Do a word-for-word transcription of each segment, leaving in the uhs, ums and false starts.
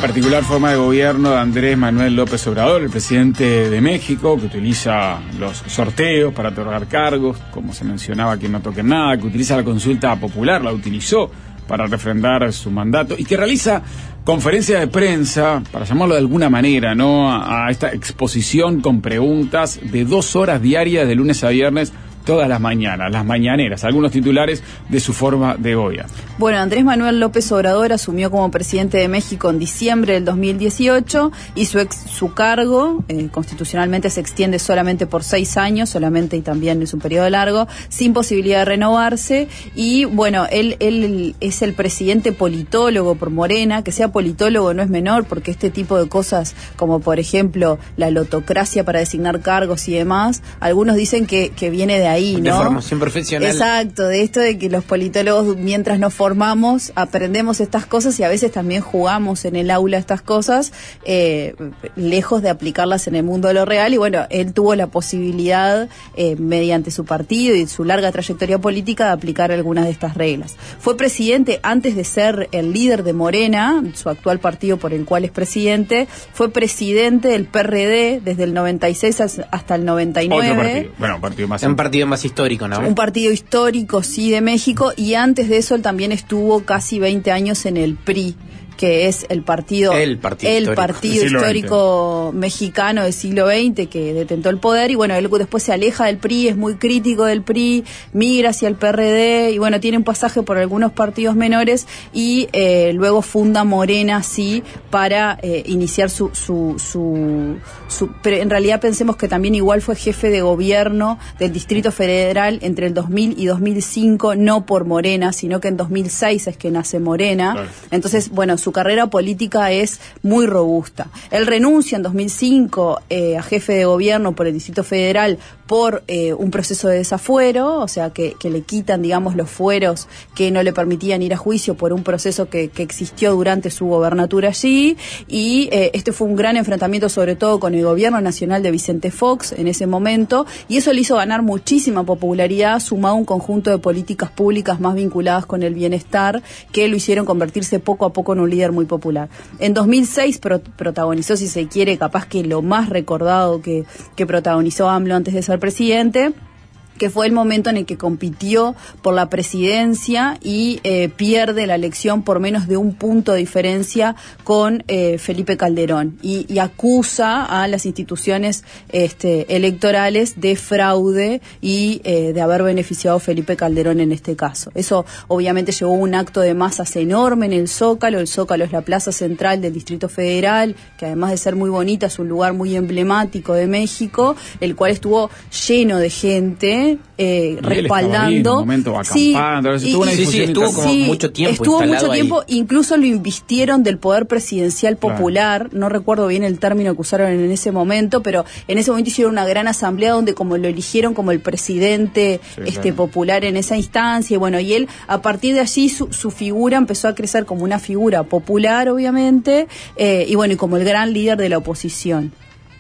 particular forma de gobierno de Andrés Manuel López Obrador, el presidente de México, que utiliza los sorteos para otorgar cargos, como se mencionaba, que no toquen nada, que utiliza la consulta popular, la utilizó para refrendar su mandato, y que realiza conferencia de prensa, para llamarlo de alguna manera, ¿no?, a, a esta exposición con preguntas de dos horas diarias de lunes a viernes, todas las mañanas, las mañaneras, algunos titulares de su forma de gobierno. Bueno, Andrés Manuel López Obrador asumió como presidente de México en diciembre del dos mil dieciocho y su, ex, su cargo eh, constitucionalmente se extiende solamente por seis años, solamente, y también es un periodo largo, sin posibilidad de renovarse. Y bueno, él, él es el presidente politólogo por Morena. Que sea politólogo no es menor, porque este tipo de cosas, como por ejemplo la lotocracia para designar cargos y demás, algunos dicen que, que viene de ahí, ¿no? De formación profesional. Exacto, de esto de que los politólogos, mientras nos formamos, aprendemos estas cosas y a veces también jugamos en el aula estas cosas, eh, lejos de aplicarlas en el mundo de lo real. Y bueno, él tuvo la posibilidad, eh, mediante su partido y su larga trayectoria política, de aplicar algunas de estas reglas. Fue presidente antes de ser el líder de Morena, su actual partido por el cual es presidente. Fue presidente del P R D desde el noventa y seis hasta el noventa y nueve. Otro partido, bueno, un partido más... Un partido más histórico, ¿no? Un partido histórico, sí, de México, y antes de eso él también estuvo casi veinte años en el P R I, que es el partido el partido el histórico, partido histórico mexicano del siglo veinte, que detentó el poder. Y bueno, él después se aleja del P R I, es muy crítico del P R I, migra hacia el P R D, y bueno, tiene un pasaje por algunos partidos menores, y eh, luego funda Morena, sí, para eh, iniciar su, su, su, su... Pero en realidad pensemos que también igual fue jefe de gobierno del Distrito Federal entre el dos mil y dos mil cinco, no por Morena, sino que en dos mil seis es que nace Morena. Claro. Entonces, bueno, su carrera política es muy robusta. Él renuncia en dos mil cinco eh, a jefe de gobierno por el Distrito Federal por eh, un proceso de desafuero, o sea, que, que le quitan, digamos, los fueros que no le permitían ir a juicio por un proceso que, que existió durante su gobernatura allí. Y eh, este fue un gran enfrentamiento, sobre todo con el gobierno nacional de Vicente Fox en ese momento, y eso le hizo ganar muchísima popularidad, sumado a un conjunto de políticas públicas más vinculadas con el bienestar, que lo hicieron convertirse poco a poco en un líder muy popular. En dos mil seis pro- protagonizó, si se quiere, capaz que lo más recordado que, que protagonizó AMLO antes de ser presidente, que fue el momento en el que compitió por la presidencia y eh, pierde la elección por menos de un punto de diferencia con eh, Felipe Calderón, y, y acusa a las instituciones este, electorales de fraude y eh, de haber beneficiado a Felipe Calderón en este caso. Eso obviamente llevó a un acto de masas enorme en el Zócalo. El Zócalo es la plaza central del Distrito Federal, que además de ser muy bonita es un lugar muy emblemático de México, el cual estuvo lleno de gente Eh, respaldando, ahí, momento, sí, estuvo, y, sí, sí, estuvo como sí, mucho tiempo estuvo instalado mucho tiempo, ahí. Incluso lo invistieron del poder presidencial popular, claro. No recuerdo bien el término que usaron en ese momento, pero en ese momento hicieron una gran asamblea donde como lo eligieron como el presidente sí, este claro. popular en esa instancia, y bueno, y él a partir de allí su, su figura empezó a crecer como una figura popular, obviamente, eh, y bueno, y como el gran líder de la oposición.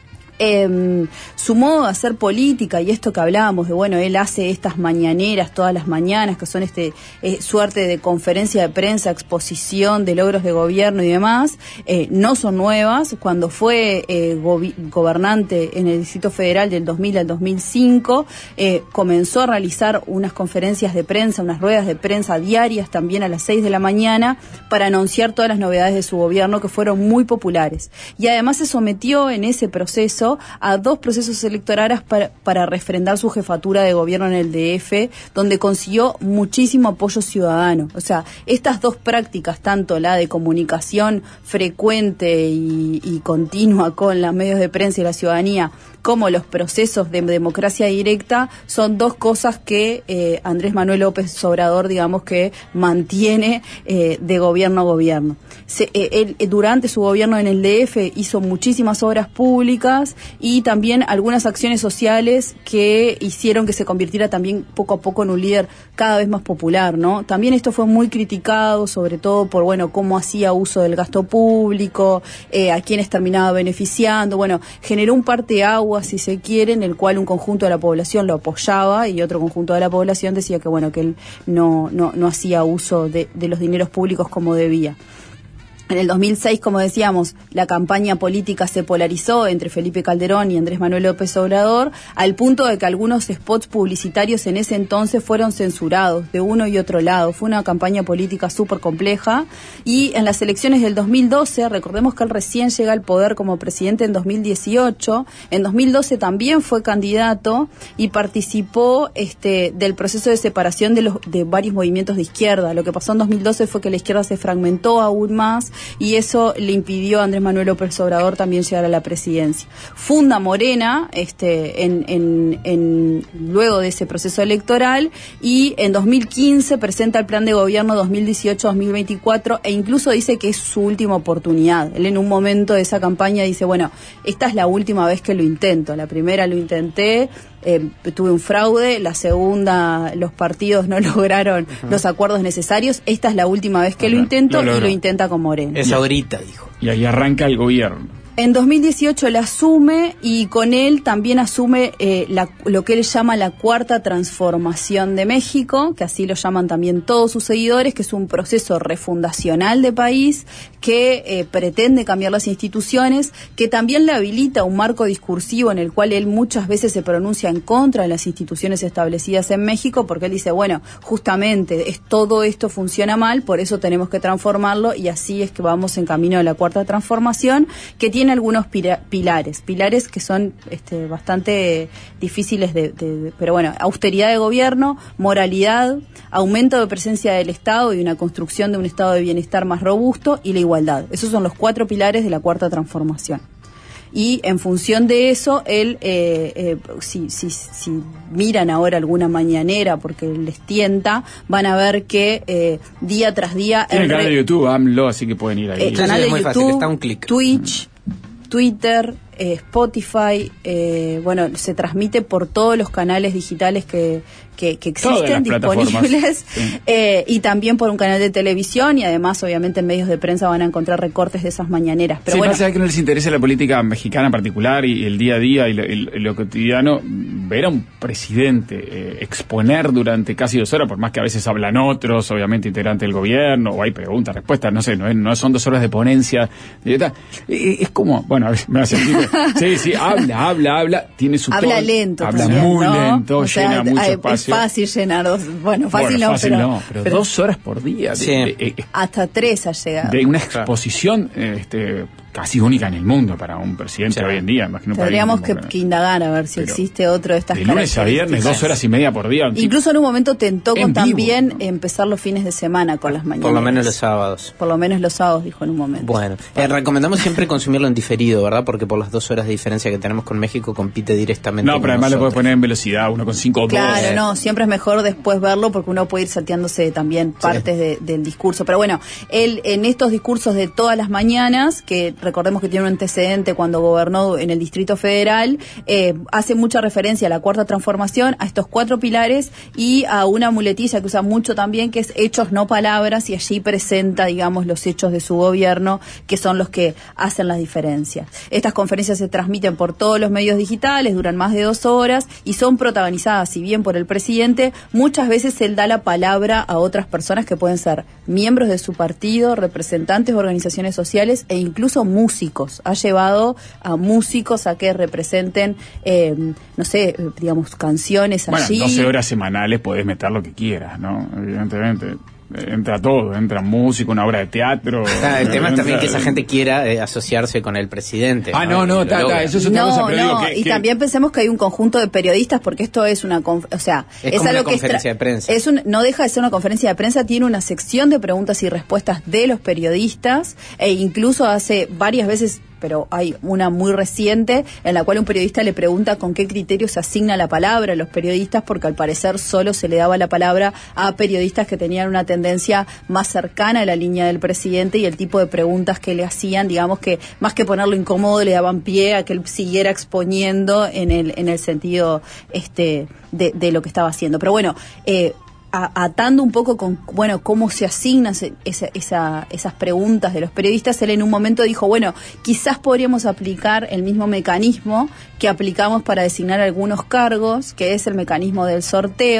Eh, su modo de hacer política, y esto que hablábamos de, bueno, él hace estas mañaneras todas las mañanas, que son este eh, suerte de conferencia de prensa, exposición de logros de gobierno y demás, eh, no son nuevas. Cuando fue eh, go- gobernante en el Distrito Federal del dos mil al dos mil cinco, eh, comenzó a realizar unas conferencias de prensa, unas ruedas de prensa diarias, también a las seis de la mañana, para anunciar todas las novedades de su gobierno, que fueron muy populares. Y además se sometió en ese proceso a dos procesos electorales para, para refrendar su jefatura de gobierno en el D F, donde consiguió muchísimo apoyo ciudadano. O sea, estas dos prácticas, tanto la de comunicación frecuente y, y continua con los medios de prensa y la ciudadanía, como los procesos de democracia directa, son dos cosas que eh, Andrés Manuel López Obrador, digamos, que mantiene eh, de gobierno a gobierno. Se, eh, él, durante su gobierno en el D F hizo muchísimas obras públicas y también algunas acciones sociales que hicieron que se convirtiera también poco a poco en un líder cada vez más popular, ¿no? También esto fue muy criticado, sobre todo por, bueno, cómo hacía uso del gasto público, eh, a quienes terminaba beneficiando. Bueno, generó un parteaguas, si se quiere, en el cual un conjunto de la población lo apoyaba y otro conjunto de la población decía que, bueno, que él no, no, no hacía uso de, de los dineros públicos como debía. En el dos mil seis, como decíamos, la campaña política se polarizó entre Felipe Calderón y Andrés Manuel López Obrador, al punto de que algunos spots publicitarios en ese entonces fueron censurados de uno y otro lado. Fue una campaña política súper compleja. Y en las elecciones del dos mil doce, recordemos que él recién llega al poder como presidente en dos mil dieciocho, en dos mil doce también fue candidato y participó este, del proceso de separación de, los, de varios movimientos de izquierda. Lo que pasó en dos mil doce fue que la izquierda se fragmentó aún más, y eso le impidió a Andrés Manuel López Obrador también llegar a la presidencia. Funda Morena este, en, en, en, luego de ese proceso electoral, y en dos mil quince presenta el plan de gobierno dos mil dieciocho a dos mil veinticuatro e incluso dice que es su última oportunidad. Él en un momento de esa campaña dice, bueno, esta es la última vez que lo intento. La primera lo intenté, Eh, tuve un fraude, la segunda los partidos no lograron uh-huh. los acuerdos necesarios, esta es la última vez que lo, lo intento lo y lo intenta con Moreno. Es ahorita, dijo. Y ahí arranca el gobierno. En dos mil dieciocho él asume, y con él también asume eh, la, lo que él llama la cuarta transformación de México, que así lo llaman también todos sus seguidores, que es un proceso refundacional de país que eh, pretende cambiar las instituciones, que también le habilita un marco discursivo en el cual él muchas veces se pronuncia en contra de las instituciones establecidas en México, porque él dice, bueno, justamente es, todo esto funciona mal, por eso tenemos que transformarlo, y así es que vamos en camino de la cuarta transformación, que tiene Tiene algunos pira, pilares, pilares que son este, bastante difíciles de, de, de, pero bueno, austeridad de gobierno, moralidad, aumento de presencia del Estado y una construcción de un estado de bienestar más robusto, y la igualdad. Esos son los cuatro pilares de la cuarta transformación. Y en función de eso, él, eh, eh, si, si, si miran ahora alguna mañanera, porque les tienta, van a ver que eh, día tras día... Tiene el canal de YouTube, AMLO, así que pueden ir ahí. El canal de YouTube, Twitch, Twitter, eh, Spotify, eh, bueno, se transmite por todos los canales digitales que, que, que existen disponibles, sí. eh, y también por un canal de televisión, y además obviamente en medios de prensa van a encontrar recortes de esas mañaneras. Pero sí, bueno, pasa que no les interesa la política mexicana en particular y el día a día y lo, y lo cotidiano. Ver a un presidente eh, exponer durante casi dos horas, por más que a veces hablan otros, obviamente integrantes del gobierno, o hay preguntas, respuestas, no sé, no, es, no son dos horas de ponencia, eh, es como, bueno, a ver, me hace sentir, sí, sí, habla, habla, habla, tiene su habla tono, lento, habla también, muy ¿no? lento, o sea, llena mucho es espacio. Es fácil llenar dos, bueno, fácil, bueno, no, fácil pero, no, pero, pero dos horas por día, sí. de, de, de, hasta tres ha llegado. De una exposición, este, casi única en el mundo para un presidente sí. hoy en día, imagino. Tendríamos que, que indagar a ver si pero existe otro de estas de lunes a viernes, dos horas y media por día. Incluso en un momento tentó con también ¿no? empezar los fines de semana con las mañanas. Por lo menos los sábados. Por lo menos los sábados, dijo en un momento. Bueno, eh, recomendamos siempre consumirlo en diferido, ¿verdad? Porque por las dos horas de diferencia que tenemos con México compite directamente no, con pero además nosotros. le puedes poner en velocidad, uno con cinco o dos. Claro, no, siempre es mejor después verlo porque uno puede ir salteándose también partes sí. de, del discurso. Pero bueno, él en estos discursos de todas las mañanas, que recordemos que tiene un antecedente cuando gobernó en el Distrito Federal, eh, hace mucha referencia a la cuarta transformación, a estos cuatro pilares y a una muletilla que usa mucho también, que es hechos no palabras, y allí presenta, digamos, los hechos de su gobierno, que son los que hacen las diferencias. Estas conferencias se transmiten por todos los medios digitales, duran más de dos horas y son protagonizadas, si bien por el presidente, muchas veces él da la palabra a otras personas que pueden ser miembros de su partido, representantes de organizaciones sociales e incluso músicos. Ha llevado a músicos a que representen, eh, no sé, digamos, canciones allí. Bueno, doce horas semanales podés meter lo que quieras, ¿no? Evidentemente. Entra todo, entra música, una obra de teatro. Ah, el tema entra, es también que esa gente quiera eh, asociarse con el presidente. Ah, no, no, ta, ta, eso es otra no, cosa, pero no, digo que, y que... también pensemos que hay un conjunto de periodistas, porque esto es una, conf- o sea, es, es como algo una que conferencia es tra- de prensa. Es un, no deja de ser una conferencia de prensa, tiene una sección de preguntas y respuestas de los periodistas, e incluso hace varias veces, pero hay una muy reciente en la cual un periodista le pregunta con qué criterio se asigna la palabra a los periodistas, porque al parecer solo se le daba la palabra a periodistas que tenían una tendencia más cercana a la línea del presidente, y el tipo de preguntas que le hacían, digamos que más que ponerlo incómodo, le daban pie a que él siguiera exponiendo en el en el sentido este de, de lo que estaba haciendo. Pero bueno, eh, A, atando un poco con, bueno, cómo se asignan esa, esa, esas preguntas de los periodistas, él en un momento dijo, bueno, quizás podríamos aplicar el mismo mecanismo que aplicamos para designar algunos cargos, que es el mecanismo del sorteo,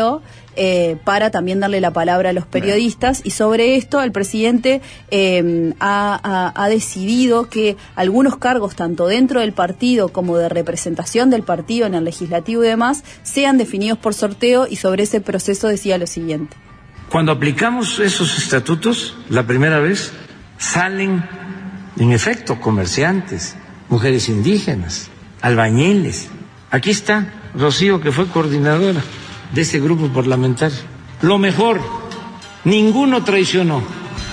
eh, para también darle la palabra a los periodistas. Y sobre esto el presidente eh, ha, ha, ha decidido que algunos cargos, tanto dentro del partido como de representación del partido en el legislativo y demás, sean definidos por sorteo, y sobre ese proceso decía lo siguiente. Cuando aplicamos esos estatutos, la primera vez, salen en efecto comerciantes, mujeres indígenas, albañiles. Aquí está Rocío, que fue coordinadora de ese grupo parlamentario. Lo mejor, ninguno traicionó.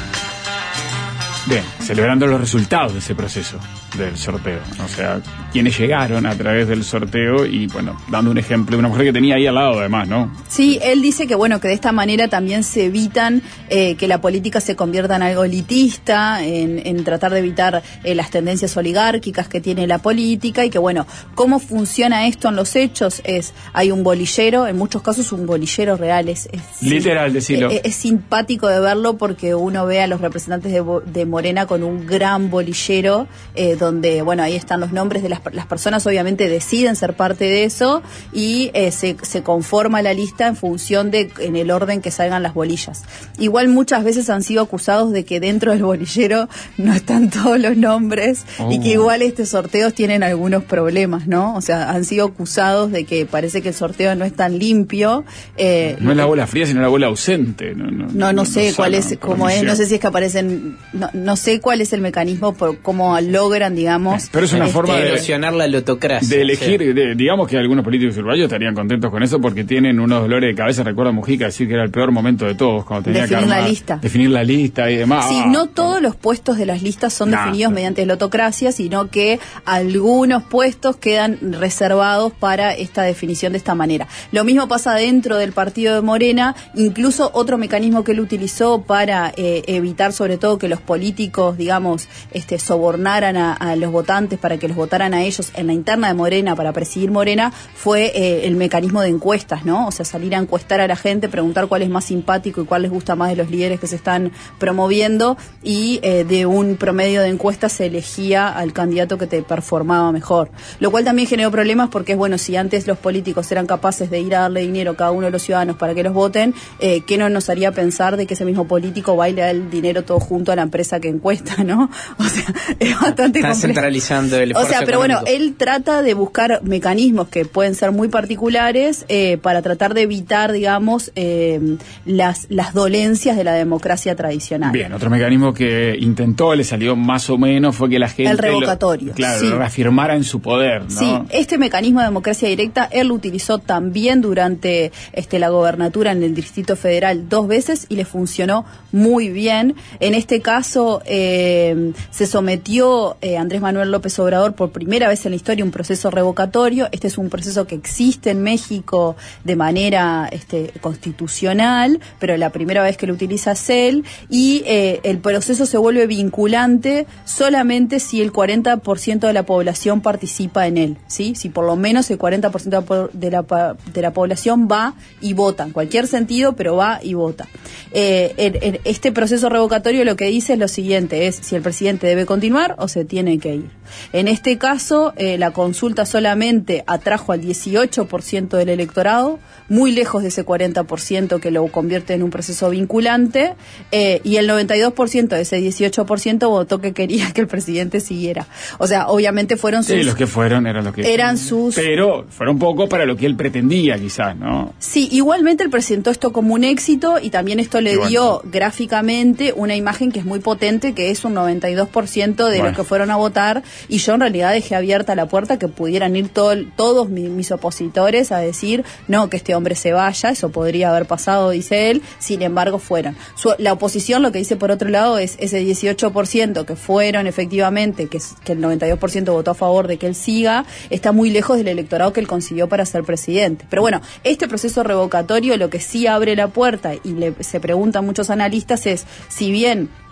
Bien, celebrando los resultados de ese proceso del sorteo, o sea, quienes llegaron a través del sorteo y, bueno, dando un ejemplo de una mujer que tenía ahí al lado además, ¿no? Sí, él dice que, bueno, que de esta manera también se evitan eh, que la política se convierta en algo elitista, en, en tratar de evitar eh, las tendencias oligárquicas que tiene la política, y que, bueno, ¿cómo funciona esto en los hechos? Es, hay un bolillero, en muchos casos un bolillero real, es, es literal, decirlo. Es, es simpático de verlo porque uno ve a los representantes de, de Morena con un gran bolillero, eh, donde, bueno, ahí están los nombres de las, las personas, obviamente deciden ser parte de eso, y eh, se, se conforma la lista en función de, en el orden que salgan las bolillas. Igual muchas veces han sido acusados de que dentro del bolillero no están todos los nombres, oh. y que igual estos sorteos tienen algunos problemas, ¿no? O sea, han sido acusados de que parece que el sorteo no es tan limpio. Eh, no es la bola fría, sino la bola ausente. No, no, no, no, no sé no cuál es, cómo es, no sé si es que aparecen, no, no sé cuál es el mecanismo por cómo logran, digamos, pero es una este, forma de erosionar la lotocracia, de elegir, sí. de, digamos que algunos políticos uruguayos estarían contentos con eso porque tienen unos dolores de cabeza. Recuerdo a Mujica decir que era el peor momento de todos cuando tenía definir que armar, la lista definir la lista y demás. Sí, ah, no todos todo. los puestos de las listas son nah, definidos pero... mediante lotocracia, sino que algunos puestos quedan reservados para esta definición de esta manera. Lo mismo pasa dentro del partido de Morena. Incluso otro mecanismo que él utilizó para eh, evitar sobre todo que los políticos, digamos, este, sobornaran a, a los votantes para que los votaran a ellos en la interna de Morena para presidir Morena, fue eh, el mecanismo de encuestas, ¿no? O sea, salir a encuestar a la gente, preguntar cuál es más simpático y cuál les gusta más de los líderes que se están promoviendo, y eh, de un promedio de encuestas se elegía al candidato que te performaba mejor. Lo cual también generó problemas porque es, bueno, si antes los políticos eran capaces de ir a darle dinero a cada uno de los ciudadanos para que los voten, eh, ¿qué no nos haría pensar de que ese mismo político va y le da el dinero todo junto a la empresa que encuesta, ¿no? O sea, es bastante Está complejo. Centralizando el esfuerzo O sea, pero económico. bueno, él trata de buscar mecanismos que pueden ser muy particulares eh, para tratar de evitar, digamos, eh, las, las dolencias de la democracia tradicional. Bien, otro mecanismo que intentó, le salió más o menos, fue que la gente... El revocatorio. Lo, claro, sí. lo reafirmara en su poder, ¿no? Sí, este mecanismo de democracia directa, él lo utilizó también durante este, la gobernatura en el Distrito Federal dos veces y le funcionó muy bien. En este caso, eh, se sometió eh, Andrés Manuel López Obrador por primera vez en la historia un proceso revocatorio. Este es un proceso que existe en México de manera este, constitucional, pero la primera vez que lo utiliza es él, y eh, el proceso se vuelve vinculante solamente si el cuarenta por ciento de la población participa en él, ¿sí? Si por lo menos el cuarenta por ciento de la, de la población va y vota, en cualquier sentido, pero va y vota. Eh, en, en este proceso revocatorio lo que dice es lo siguiente, es si el presidente debe continuar o se tiene que ir. En este caso, eh, la consulta solamente atrajo al dieciocho por ciento del electorado, muy lejos de ese cuarenta por ciento que lo convierte en un proceso vinculante, eh, y el noventa y dos por ciento de ese dieciocho por ciento votó que quería que el presidente siguiera. O sea, obviamente fueron sus... Sí, los que fueron eran los que... Eran sus... Pero fueron poco para lo que él pretendía, quizás, ¿no? Sí, igualmente él presentó esto como un éxito y también esto le Igual. dio gráficamente una imagen que es muy potente, que es un noventa y dos por ciento de bueno. los que fueron a votar, y yo en realidad dejé abierta la puerta que pudieran ir todo, todos mis, mis opositores a decir, no, que este hombre se vaya, eso podría haber pasado, dice él, sin embargo fueron. Su, la oposición lo que dice por otro lado es ese dieciocho por ciento que fueron efectivamente, que, que el noventa y dos por ciento votó a favor de que él siga, está muy lejos del electorado que él consiguió para ser presidente. Pero bueno, este proceso revocatorio lo que sí abre la puerta y le, se preguntan muchos analistas es, si bien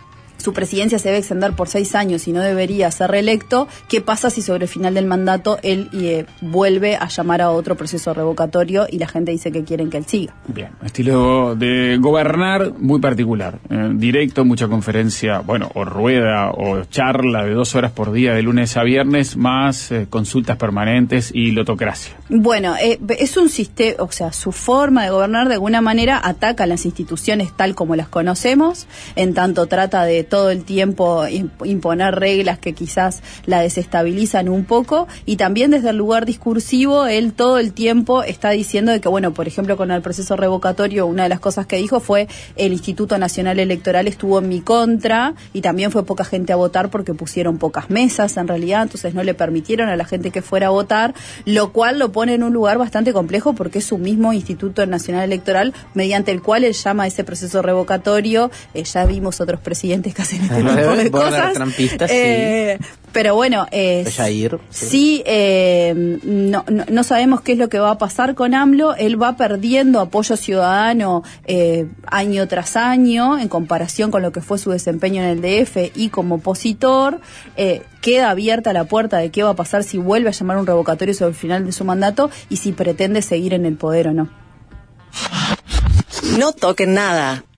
su presidencia se debe extender por seis años y no debería ser reelecto, ¿qué pasa si sobre el final del mandato él eh, vuelve a llamar a otro proceso revocatorio y la gente dice que quieren que él siga? Bien, estilo de gobernar muy particular, eh, directo, mucha conferencia, bueno, o rueda o charla de dos horas por día de lunes a viernes, más eh, consultas permanentes y lotocracia. Bueno, eh, es un sistema, o sea, su forma de gobernar de alguna manera ataca a las instituciones tal como las conocemos, en tanto trata de todo el tiempo imponer reglas que quizás la desestabilizan un poco, y también desde el lugar discursivo, él todo el tiempo está diciendo de que, bueno, por ejemplo, con el proceso revocatorio, una de las cosas que dijo fue el Instituto Nacional Electoral estuvo en mi contra y también fue poca gente a votar porque pusieron pocas mesas en realidad, entonces no le permitieron a la gente que fuera a votar, lo cual lo pone en un lugar bastante complejo porque es su mismo Instituto Nacional Electoral mediante el cual él llama a ese proceso revocatorio. Eh, ya vimos otros presidentes que hacen este tipo de cosas. Trampistas, eh, sí. Pero bueno, eh, Jair, sí, sí eh, no, no, no sabemos qué es lo que va a pasar con AMLO. Él va perdiendo apoyo ciudadano eh, año tras año en comparación con lo que fue su desempeño en el D F y como opositor. Eh, queda abierta la puerta de qué va a pasar si vuelve a llamar un revocatorio sobre el final de su mandato y si pretende seguir en el poder o no. No toquen nada.